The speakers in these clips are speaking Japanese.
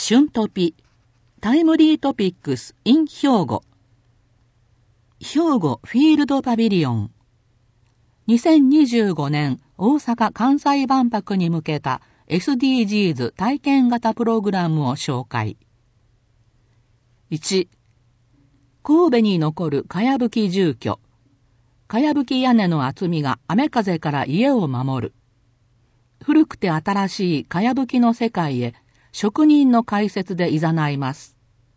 旬トピタイムリートピックス in 兵庫兵庫フィールドパビリオン2025年大阪・関西万博に向けた SDGs 体験型プログラムを紹介。1、神戸に残るかやぶき住居。かやぶき屋根の厚みが雨風から家を守る。古くて新しいかやぶきの世界へ職人の解説で誘います。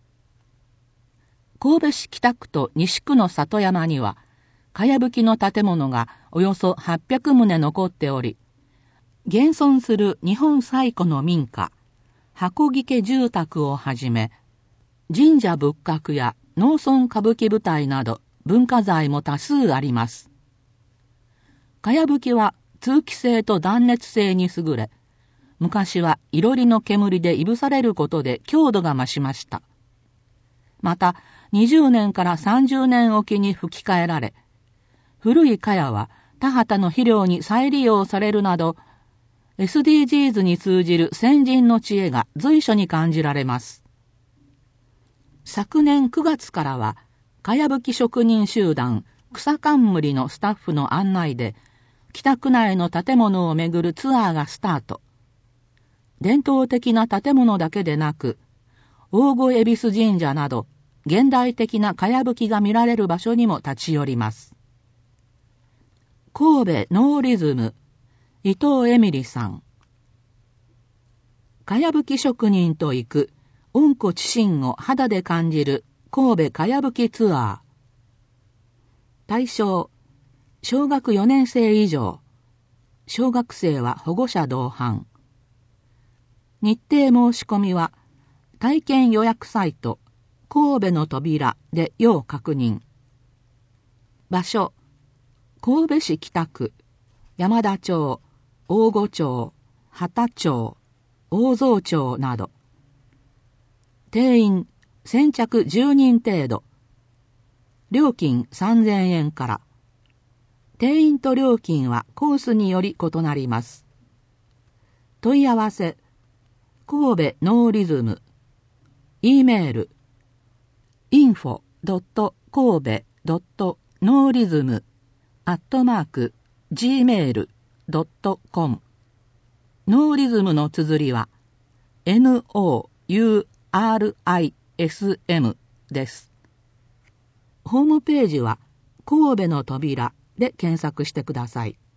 神戸市北区と西区の里山には、かやぶきの建物がおよそ800棟残っており、現存する日本最古の民家、箱木家住宅をはじめ、神社仏閣や農村歌舞伎舞台など文化財も多数あります。かやぶきは通気性と断熱性に優れ、昔はいろりの煙でいぶされることで強度が増しました。また、20年から30年おきに吹き替えられ、古い茅は田畑の肥料に再利用されるなど、SDGs に通じる先人の知恵が随所に感じられます。昨年9月からは、かやぶき職人集団草冠のスタッフの案内で、北区内の建物を巡るツアーがスタート。伝統的な建物だけでなく、大御恵比寿神社など、現代的なかやぶきが見られる場所にも立ち寄ります。神戸ノーリズム、伊藤エミリさん。かやぶき職人と行く、温故知新を肌で感じる神戸かやぶきツアー。対象、小学4年生以上。小学生は保護者同伴。日程申し込みは、体験予約サイト、神戸の扉で要確認。場所、神戸市北区、山田町、大御町、幡町、大蔵町など。定員、先着10人程度。料金3000円から。定員と料金はコースにより異なります。問い合わせ、神戸ノーリズム。E メール、info.kobe.nourism@gmail.com ノーリズムの綴りは NOURISM です。ホームページは神戸の扉で検索してください。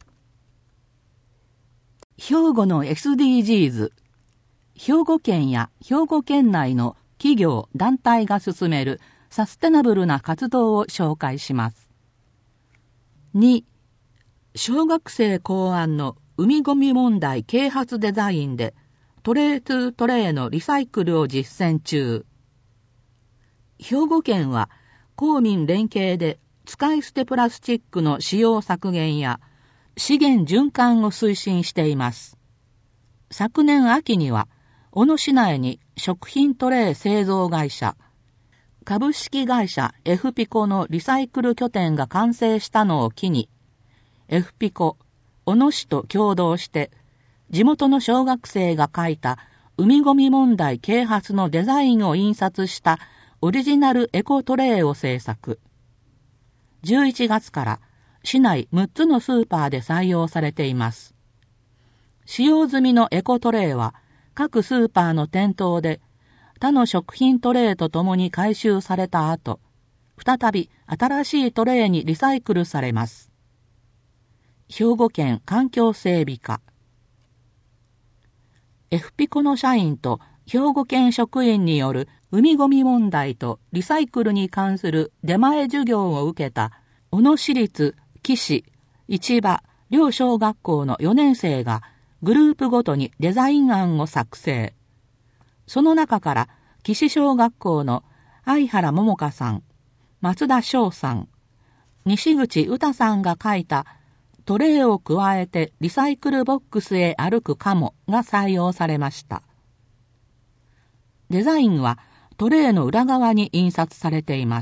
兵庫の SDGs、兵庫県や兵庫県内の企業・団体が進めるサステナブルな活動を紹介します。2、小学生考案の海ごみ問題啓発デザインでトレートゥートレーのリサイクルを実践中。兵庫県は公民連携で使い捨てプラスチックの使用削減や資源循環を推進しています。昨年秋には小野市内に食品トレー製造会社、株式会社 F ピコのリサイクル拠点が完成したのを機に、F ピコ、小野市と共同して、地元の小学生が書いた海ごみ問題啓発のデザインを印刷したオリジナルエコトレーを制作。11月から市内6つのスーパーで採用されています。使用済みのエコトレーは各スーパーの店頭で他の食品トレーとともに回収された後、再び新しいトレーにリサイクルされます。兵庫県環境整備課。F ピコの社員と兵庫県職員による海ごみ問題とリサイクルに関する出前授業を受けた小野市立岸、市場両小学校の4年生がグループごとにデザイン案を作成。その中から岸小学校の相原桃香さん、松田翔さん、西口歌さんが書いたトレーを加えてリサイクルボックスへ歩くカモが採用されました。デザインはトレーの裏側に印刷されています。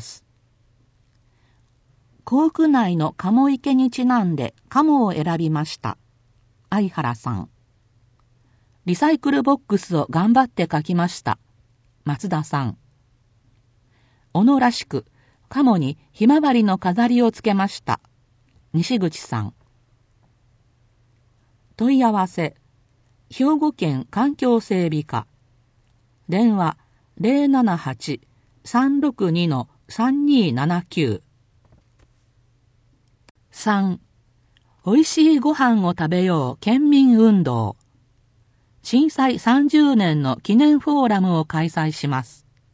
校区内のカモ池にちなんでカモを選びました。相原さん。リサイクルボックスを頑張って書きました松田さん。小野らしく、鴨にひまわりの飾りをつけました。西口さん。問い合わせ、兵庫県環境整備課。電話 078-362-3279。3. おいしいご飯を食べよう県民運動。震災30年の記念フォーラムを開催します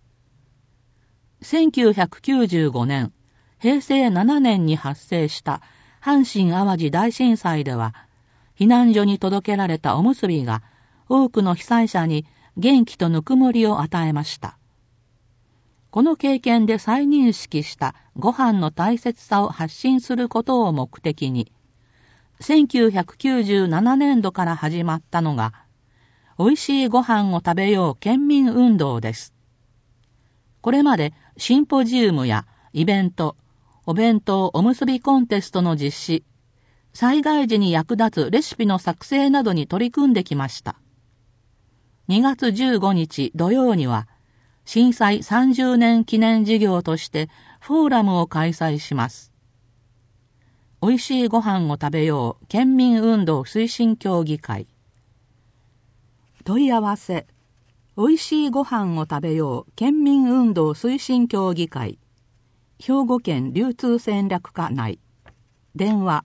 。1995年、平成7年に発生した阪神淡路大震災では、避難所に届けられたおむすびが多くの被災者に元気とぬくもりを与えました。この経験で再認識したご飯の大切さを発信することを目的に、1997年度から始まったのが、おいしいご飯を食べよう県民運動です。これまでシンポジウムやイベント、お弁当おむすびコンテストの実施、災害時に役立つレシピの作成などに取り組んできました。2月15日土曜には、震災30年記念事業としてフォーラムを開催します。おいしいご飯を食べよう県民運動推進協議会。問い合わせ、おいしいご飯を食べよう県民運動推進協議会。兵庫県流通戦略課内。電話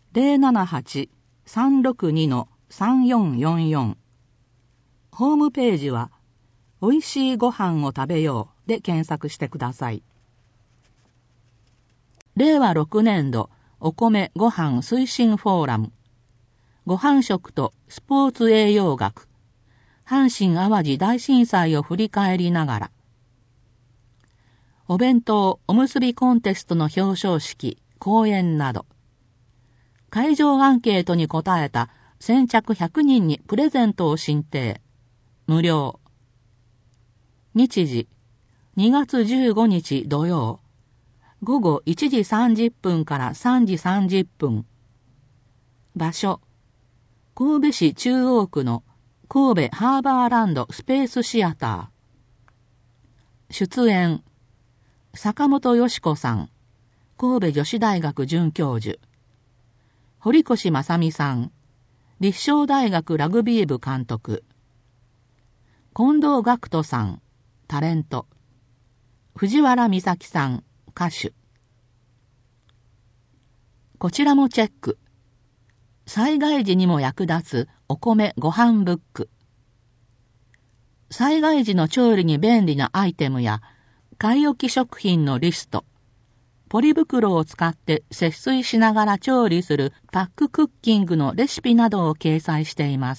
078-362-3444。ホームページはおいしいご飯を食べようで検索してください。令和6年度お米ご飯推進フォーラム。ご飯食とスポーツ栄養学。阪神淡路大震災を振り返りながら。お弁当おむすびコンテストの表彰式、講演など。会場アンケートに答えた先着100人にプレゼントを進呈。無料。日時、2月15日土曜。午後1時30分から3時30分。場所、神戸市中央区の神戸ハーバーランドスペースシアター。出演、坂本よし子さん、神戸女子大学准教授。堀越正美さん、立正大学ラグビー部監督。近藤学人さん、タレント。藤原美咲さん、歌手。こちらもチェック。災害時にも役立つお米ご飯ブック。災害時の調理に便利なアイテムや買い置き食品のリスト、ポリ袋を使って節水しながら調理するパッククッキングのレシピなどを掲載しています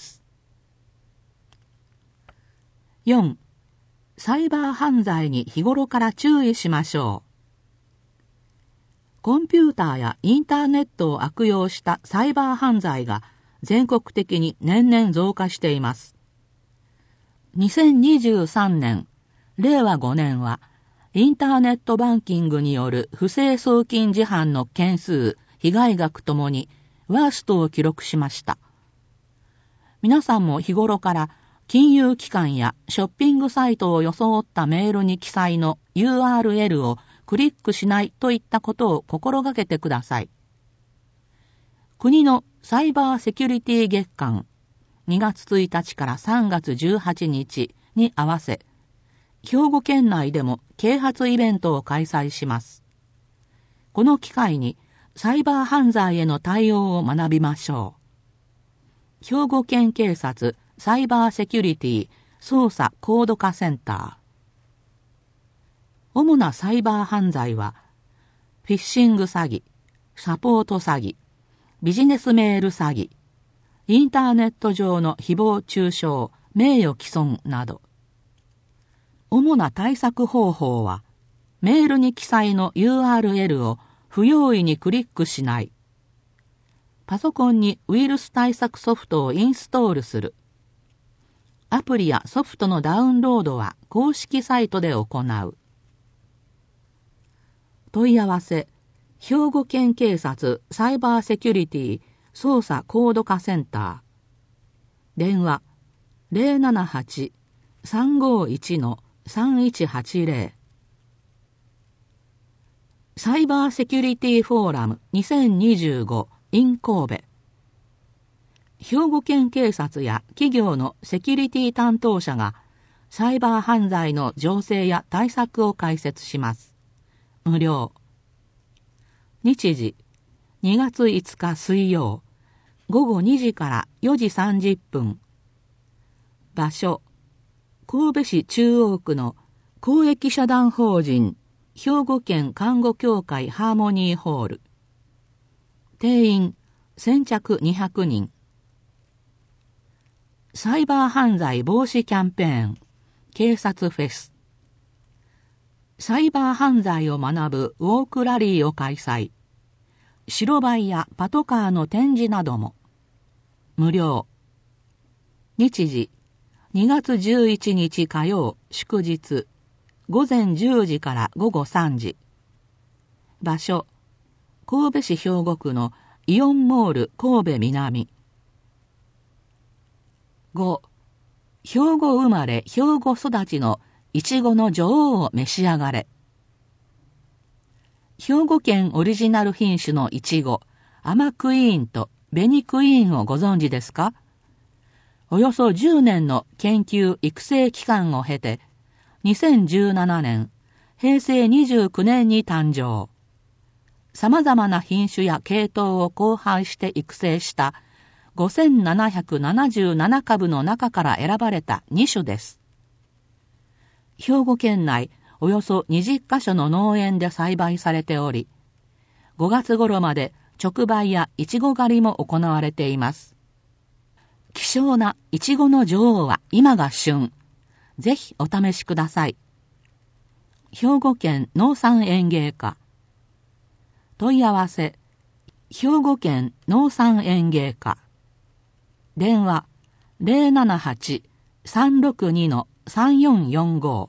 。4. サイバー犯罪に日頃から注意しましょう。コンピューターやインターネットを悪用したサイバー犯罪が全国的に年々増加しています。2023年、令和5年は、インターネットバンキングによる不正送金事犯の件数、被害額ともにワーストを記録しました。皆さんも日頃から金融機関やショッピングサイトを装ったメールに記載の URL をクリックしないといったことを心がけてください。国のサイバーセキュリティ月間2月1日から3月18日に合わせ、兵庫県内でも啓発イベントを開催します。この機会にサイバー犯罪への対応を学びましょう。兵庫県警察サイバーセキュリティ捜査高度化センター。主なサイバー犯罪は、フィッシング詐欺、サポート詐欺、ビジネスメール詐欺、インターネット上の誹謗中傷、名誉毀損など。主な対策方法は、メールに記載の URL を不用意にクリックしない。パソコンにウイルス対策ソフトをインストールする。アプリやソフトのダウンロードは公式サイトで行う。問い合わせ、兵庫県警察サイバーセキュリティ捜査高度化センター。電話 078-351-3333。 3180。サイバーセキュリティフォーラム2025 in 神戸。兵庫県警察や企業のセキュリティ担当者がサイバー犯罪の情勢や対策を解説します。無料。日時2月5日水曜午後2時から4時30分。場所神戸市中央区の公益社団法人兵庫県看護協会ハーモニーホール。定員先着200人。サイバー犯罪防止キャンペーン警察フェス。サイバー犯罪を学ぶウォークラリーを開催。白バイやパトカーの展示なども。無料。日時2月11日火曜祝日午前10時から午後3時。場所神戸市兵庫区のイオンモール神戸南。5. 兵庫生まれ兵庫育ちのいちごの女王を召し上がれ。兵庫県オリジナル品種のいちごアマクイーンとベニクイーンをご存知ですか？およそ10年の研究育成期間を経て2017年平成29年に誕生。様々な品種や系統を交配して育成した5777株の中から選ばれた2種です。兵庫県内およそ20カ所の農園で栽培されており、5月頃まで直売やいちご狩りも行われています。希少ないちごの女王は今が旬。ぜひお試しください。兵庫県農産園芸課。問い合わせ兵庫県農産園芸課。電話 078-362-3445。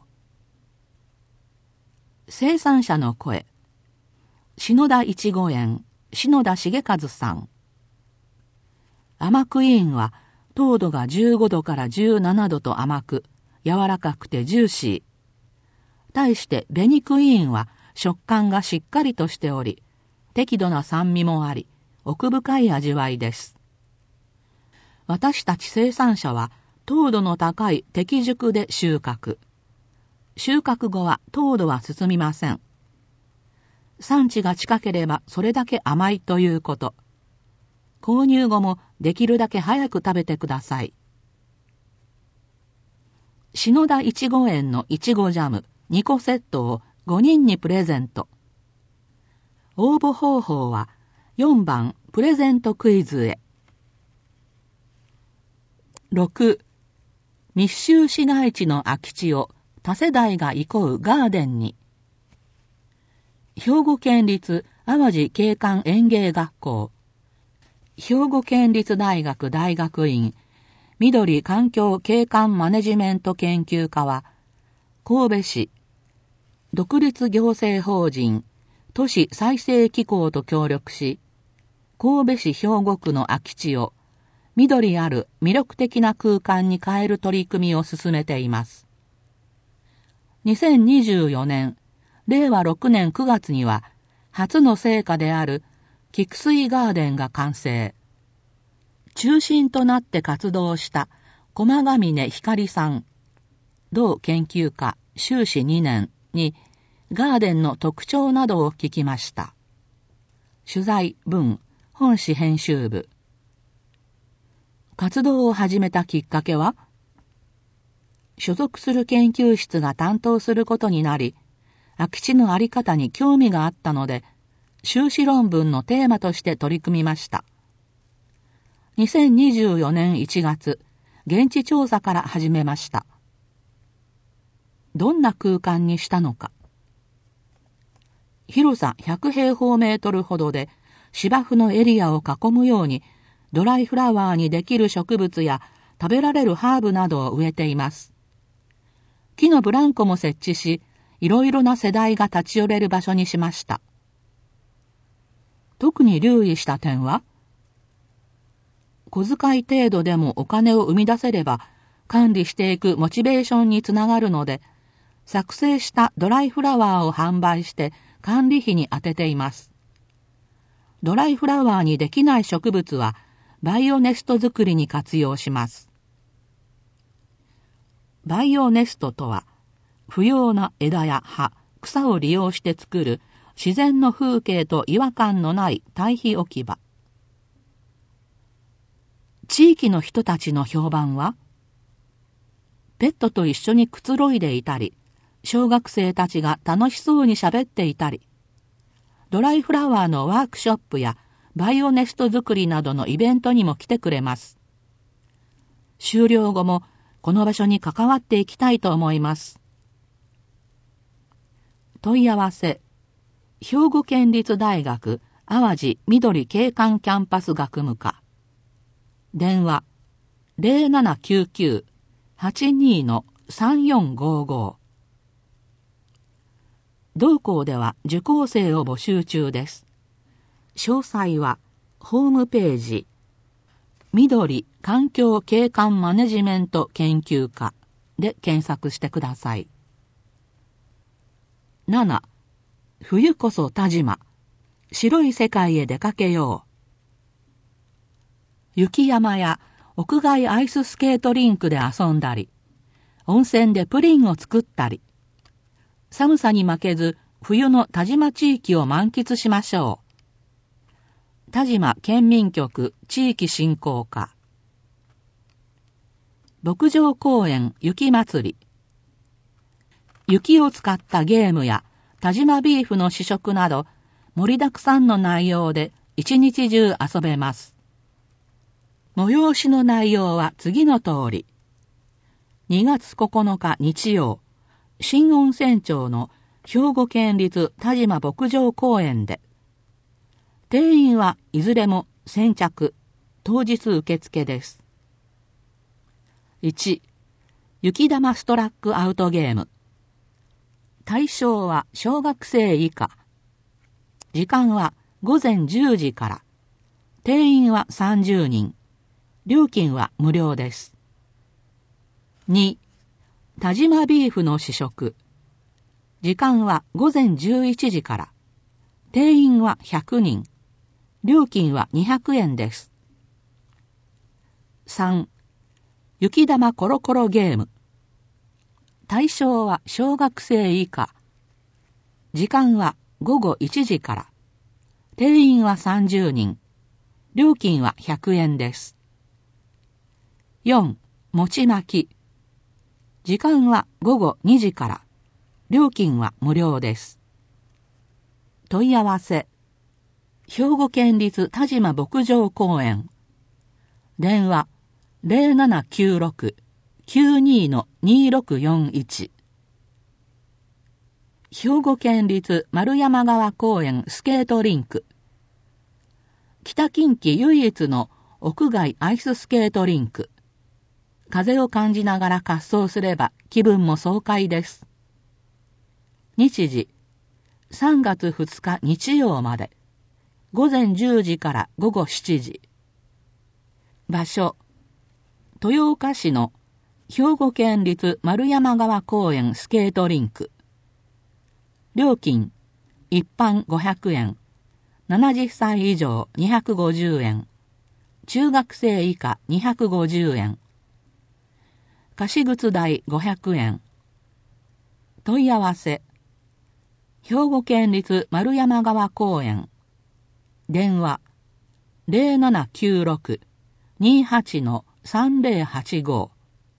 生産者の声。篠田いちご園篠田茂和さん。アマクイーンは糖度が15度から17度と甘く柔らかくてジューシー。対してベニクイーンは食感がしっかりとしており適度な酸味もあり奥深い味わいです。私たち生産者は糖度の高い適熟で収穫。収穫後は糖度は進みません。産地が近ければそれだけ甘いということ。購入後もできるだけ早く食べてください。篠田いちご園のいちごジャム2個セットを5人にプレゼント。応募方法は4番プレゼントクイズへ。6. 密集市街地の空き地を多世代が憩うガーデンに。兵庫県立淡路景観園芸学校、兵庫県立大学大学院緑環境景観マネジメント研究科は、神戸市独立行政法人都市再生機構と協力し、神戸市兵庫区の空き地を緑ある魅力的な空間に変える取り組みを進めています。2024年、令和6年9月には、初の成果である菊水ガーデンが完成。中心となって活動した駒ヶ峰光さん、同研究家修士2年にガーデンの特徴などを聞きました。取材文本誌編集部。活動を始めたきっかけは、所属する研究室が担当することになり、空き地のあり方に興味があったので、修士論文のテーマとして取り組みました。2024年1月、現地調査から始めました。どんな空間にしたのか。広さ100平方メートルほどで、芝生のエリアを囲むように、ドライフラワーにできる植物や食べられるハーブなどを植えています。木のブランコも設置し、いろいろな世代が立ち寄れる場所にしました。特に留意した点は、小遣い程度でもお金を生み出せれば管理していくモチベーションにつながるので、 作成したドライフラワーを販売して管理費に充てています。ドライフラワーにできない植物はバイオネスト作りに活用します。バイオネストとは、不要な枝や葉、草を利用して作る自然の風景と違和感のない堆肥置き場。地域の人たちの評判は、ペットと一緒にくつろいでいたり、小学生たちが楽しそうに喋っていたり、ドライフラワーのワークショップやバイオネスト作りなどのイベントにも来てくれます。終了後もこの場所に関わっていきたいと思います。問い合わせ、兵庫県立大学淡路緑景観キャンパス学務課。電話 0799-82-3455。同校では受講生を募集中です。詳細はホームページ緑環境景観マネジメント研究科で検索してください。7. 冬こそ田島、白い世界へ出かけよう。雪山や屋外アイススケートリンクで遊んだり、温泉でプリンを作ったり、寒さに負けず冬の田島地域を満喫しましょう。田島県民局地域振興課。牧場公園雪まつり。雪を使ったゲームや田島ビーフの試食など盛りだくさんの内容で一日中遊べます。催しの内容は次の通り。2月9日日曜、新温泉町の兵庫県立田島牧場公園で。定員はいずれも先着、当日受付です。1、雪玉ストラックアウトゲーム。対象は小学生以下。時間は午前10時から。定員は30人。料金は無料です。2、田島ビーフの試食。時間は午前11時から。定員は100人。料金は200円です。3、雪玉コロコロゲーム。対象は小学生以下。時間は午後1時から。定員は30人。料金は100円です。4、餅巻き。時間は午後2時から。料金は無料です。問い合わせ。兵庫県立田島牧場公園。電話 0796-92-2641。兵庫県立丸山川公園スケートリンク。北近畿唯一の屋外アイススケートリンク。風を感じながら滑走すれば気分も爽快です。日時、3月2日日曜まで。午前10時から午後7時。場所、豊岡市の兵庫県立丸山川公園スケートリンク。料金、一般500円。70歳以上250円。中学生以下250円。貸靴代500円。問い合わせ。兵庫県立丸山川公園。電話 0796-28-3085。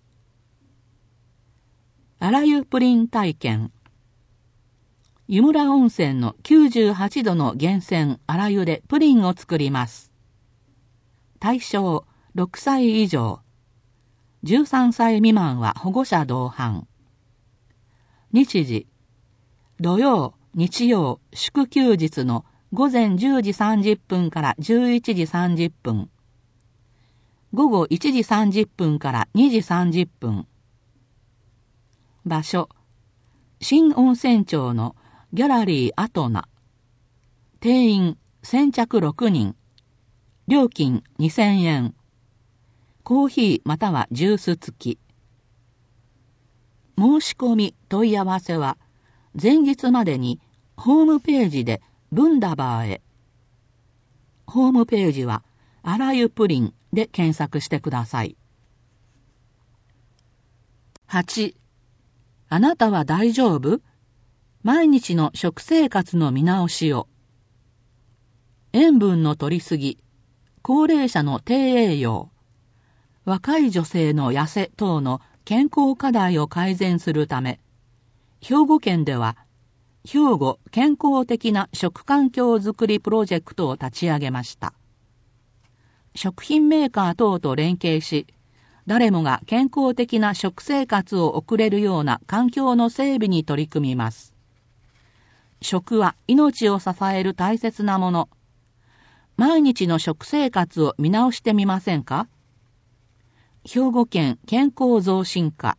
あらゆプリン体験。湯村温泉の98度の源泉あらゆでプリンを作ります。対象6歳以上。13歳未満は保護者同伴。日時、土曜、日曜、祝休日の午前10時30分から11時30分。午後1時30分から2時30分。場所、新温泉町のギャラリーアトナ。定員先着6人。料金2000円。コーヒーまたはジュース付き。 申し込み問い合わせは前日までにホームページでブンダバーへ。ホームページはあらゆプリンで検索してください。8. あなたは大丈夫？毎日の食生活の見直しを。塩分の摂りすぎ、高齢者の低栄養、若い女性の痩せ等の健康課題を改善するため、兵庫県では兵庫健康的な食環境づくりプロジェクトを立ち上げました。食品メーカー等と連携し、誰もが健康的な食生活を送れるような環境の整備に取り組みます。食は命を支える大切なもの。毎日の食生活を見直してみませんか？兵庫県健康増進課。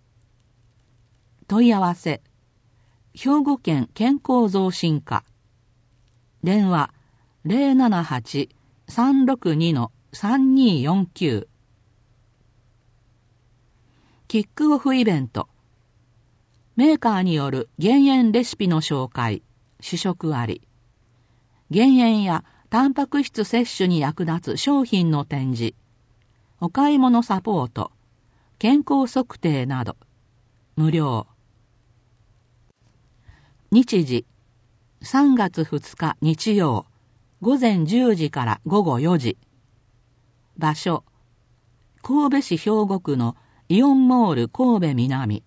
問い合わせ。兵庫県健康増進課。電話 078-362-3249。キックオフイベント。メーカーによる減塩レシピの紹介、試食あり。減塩やタンパク質摂取に役立つ商品の展示、お買い物サポート、健康測定など、無料。日時、3月2日日曜、午前10時から午後4時。場所、神戸市兵庫区のイオンモール神戸南。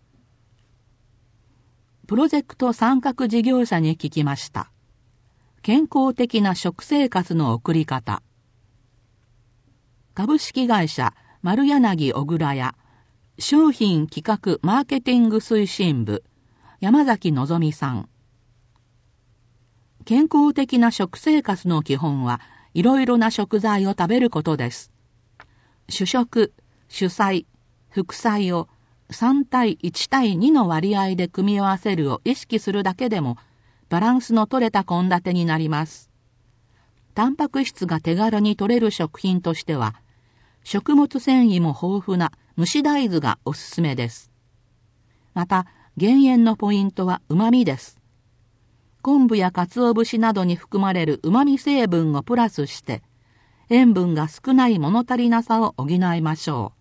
プロジェクト参画事業者に聞きました。健康的な食生活の送り方。株式会社丸柳小倉屋商品企画マーケティング推進部山崎のぞみさん。健康的な食生活の基本はいろいろな食材を食べることです。主食、主菜、副菜を3対1対2の割合で組み合わせるを意識するだけでもバランスの取れた献立になります。タンパク質が手軽に摂れる食品としては食物繊維も豊富な蒸し大豆がおすすめです。また減塩のポイントは旨味です。昆布や鰹節などに含まれる旨味成分をプラスして塩分が少ない物足りなさを補いましょう。